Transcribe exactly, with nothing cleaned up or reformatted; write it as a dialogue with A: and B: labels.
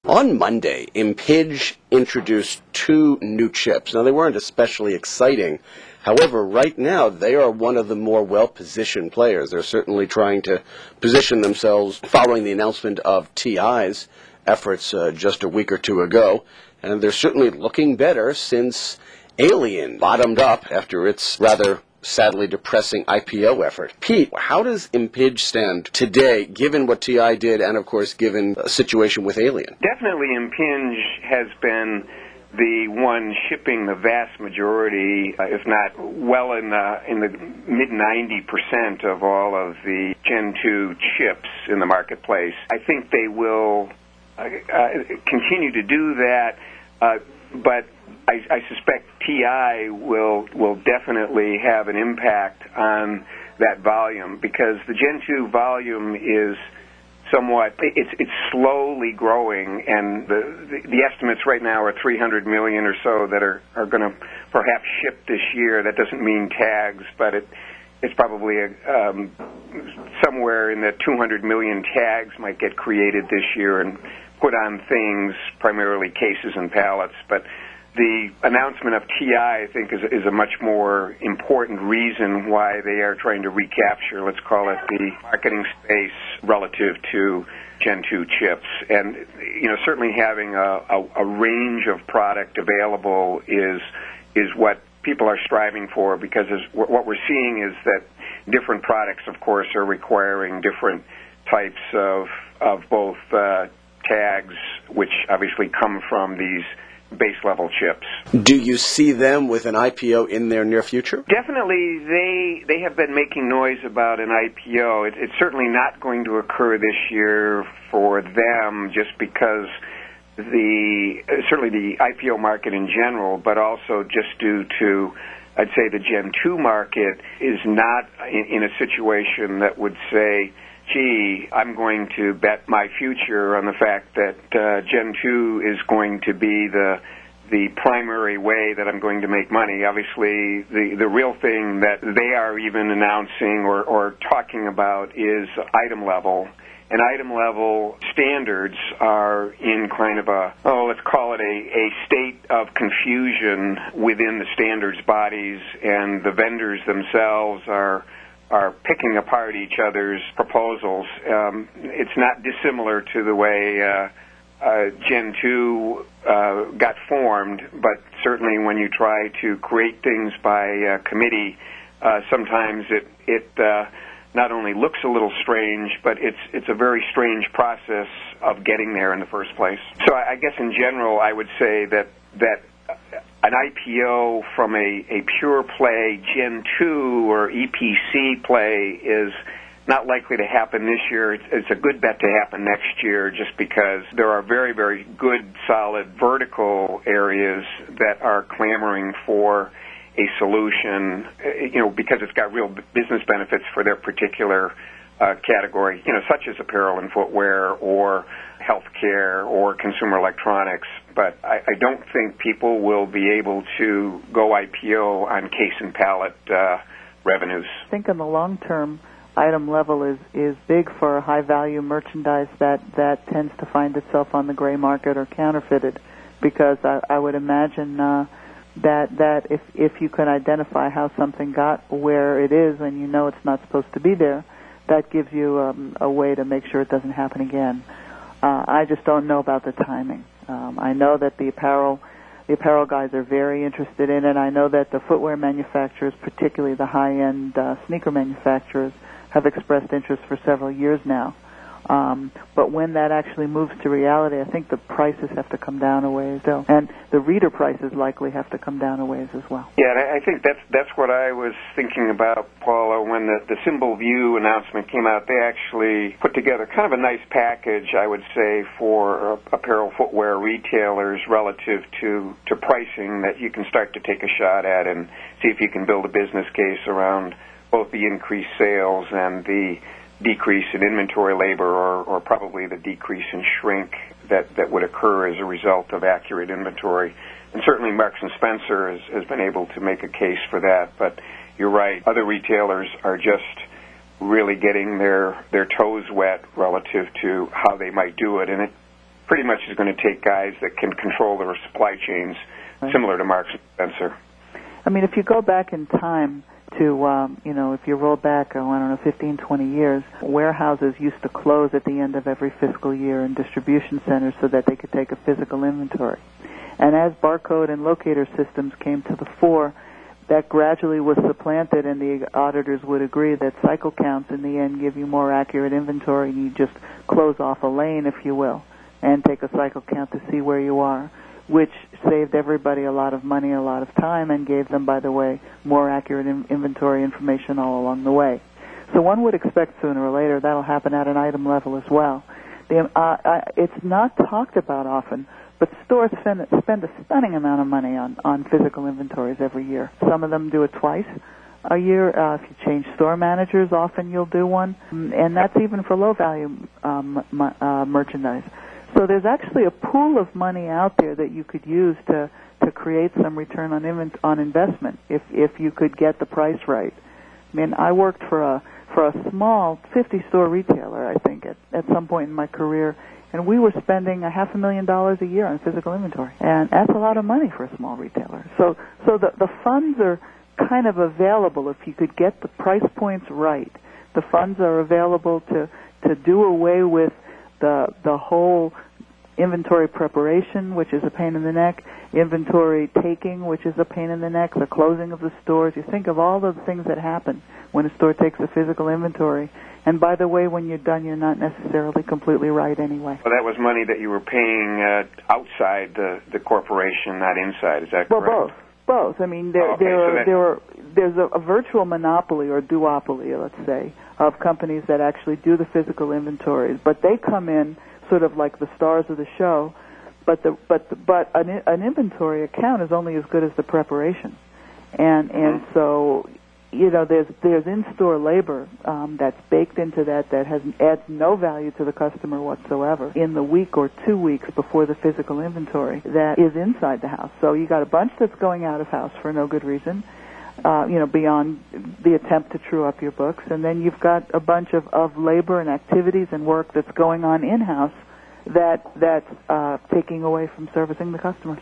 A: On Monday, Impinj introduced two new chips. Now, they weren't especially exciting. However, right now, they are one of the more well-positioned players. They're certainly trying to position themselves following the announcement of T I's efforts uh, just a week or two ago. And they're certainly looking better since Alien bottomed up after its rather sadly depressing I P O effort. Pete, how does Impinj stand today, given what T I did and, of course, given a situation with Alien?
B: Definitely Impinj has been the one shipping the vast majority, uh, if not well in the, in the mid ninety percent of all of the Gen two chips in the marketplace. I think they will uh, uh, continue to do that, uh, but I, I suspect T I will will definitely have an impact on that volume, because the Gen two volume is somewhat, it's it's slowly growing, and the, the, the estimates right now are three hundred million or so that are, are going to perhaps ship this year. That doesn't mean tags, but it it's probably a, um, somewhere in the two hundred million tags might get created this year and put on things, primarily cases and pallets. But the announcement of T I, I think, is, is a much more important reason why they are trying to recapture, let's call it, the marketing space relative to Gen two chips. And, you know, certainly having a, a, a range of product available is is what people are striving for, because as, what we're seeing is that different products, of course, are requiring different types of, of both uh, tags, which obviously come from these base-level chips.
A: Do you see them with an I P O in their near future?
B: Definitely, they they have been making noise about an I P O. It, it's certainly not going to occur this year for them, just because the certainly the I P O market in general, but also just due to, I'd say, the Gen two market is not in, in a situation that would say, gee, I'm going to bet my future on the fact that uh, Gen two is going to be the the primary way that I'm going to make money. Obviously, the, the real thing that they are even announcing or, or talking about is item level. And item level standards are in kind of a, oh, let's call it a, a state of confusion within the standards bodies, and the vendors themselves are are picking apart each other's proposals. Um, it's not dissimilar to the way uh, uh, Gen two uh, got formed, but certainly when you try to create things by uh, committee, uh, sometimes it it uh, not only looks a little strange, but it's it's a very strange process of getting there in the first place. So I, I guess in general, I would say that that an I P O from a, a pure play Gen two or E P C play is not likely to happen this year. It's, it's a good bet to happen next year, just because there are very, very good, solid vertical areas that are clamoring for a solution, you know, because it's got real business benefits for their particular uh, category, you know, such as apparel and footwear or healthcare or consumer electronics. But I, I don't think people will be able to go I P O on case and pallet uh, revenues.
C: I think in the long term, item level is, is big for high-value merchandise that, that tends to find itself on the gray market or counterfeited, because I, I would imagine uh, that that if, if you can identify how something got where it is and you know it's not supposed to be there, that gives you um, a way to make sure it doesn't happen again. Uh, I just don't know about the timing. Um, I know that the apparel the apparel guys are very interested in it. I know that the footwear manufacturers, particularly the high-end uh, sneaker manufacturers, have expressed interest for several years now. Um, but when that actually moves to reality, I think the prices have to come down a ways, though, and the reader prices likely have to come down a ways as well.
B: Yeah, and I think that's that's what I was thinking about, Paula, when the, the Symbol View announcement came out. They actually put together kind of a nice package, I would say, for uh, apparel footwear retailers relative to, to pricing that you can start to take a shot at and see if you can build a business case around both the increased sales and the decrease in inventory labor, or, or probably the decrease in shrink that, that would occur as a result of accurate inventory. And certainly Marks and Spencer has, has been able to make a case for that. But you're right, other retailers are just really getting their, their toes wet relative to how they might do it. And it, pretty much is going to take guys that can control their supply chains,
C: right.
B: similar to Marks and Spencer.
C: I mean, if you go back in time to, um, you know, if you roll back, oh, I don't know, fifteen, twenty years, warehouses used to close at the end of every fiscal year in distribution centers so that they could take a physical inventory. And as barcode and locator systems came to the fore, that gradually was supplanted, and the auditors would agree that cycle counts in the end give you more accurate inventory, and you just close off a lane, if you will, and take a cycle count to see where you are, which saved everybody a lot of money, a lot of time, and gave them, by the way, more accurate in- inventory information all along the way. So one would expect sooner or later that'll happen at an item level as well. The, uh, uh, it's not talked about often, but stores spend, spend a stunning amount of money on, on physical inventories every year. Some of them do it twice a year. Uh, if you change store managers, often you'll do one, and that's even for low-value um, uh, merchandise. So there's actually a pool of money out there that you could use to, to create some return on, invent, on investment if, if you could get the price right. I mean, I worked for a for a small fifty-store retailer, I think, at, at some point in my career, and we were spending a half a million dollars a year on physical inventory, and that's a lot of money for a small retailer. So, so the the funds are kind of available if you could get the price points right. The funds are available to to do away with the the whole inventory preparation, which is a pain in the neck, inventory taking, which is a pain in the neck, the closing of the stores. You think of all the things that happen when a store takes a physical inventory. And by the way, when you're done, you're not necessarily completely right anyway.
B: Well, that was money that you were paying uh, outside the, the corporation, not inside. Is that
C: well,
B: correct?
C: Well, both. Both. I mean, there,
B: oh, okay.
C: there,
B: so
C: are,
B: that...
C: there are, there's a, a virtual monopoly or duopoly, let's say, of companies that actually do the physical inventories. But they come in sort of like the stars of the show, but the but the, but an, an inventory account is only as good as the preparation, and and mm-hmm. so you know there's there's in-store labor um, that's baked into that that has adds no value to the customer whatsoever in the week or two weeks before the physical inventory that is inside the house. So you got a bunch that's going out of house for no good reason. Uh, you know, beyond the attempt to true up your books. And then you've got a bunch of, of labor and activities and work that's going on in-house that that's uh, taking away from servicing the customers.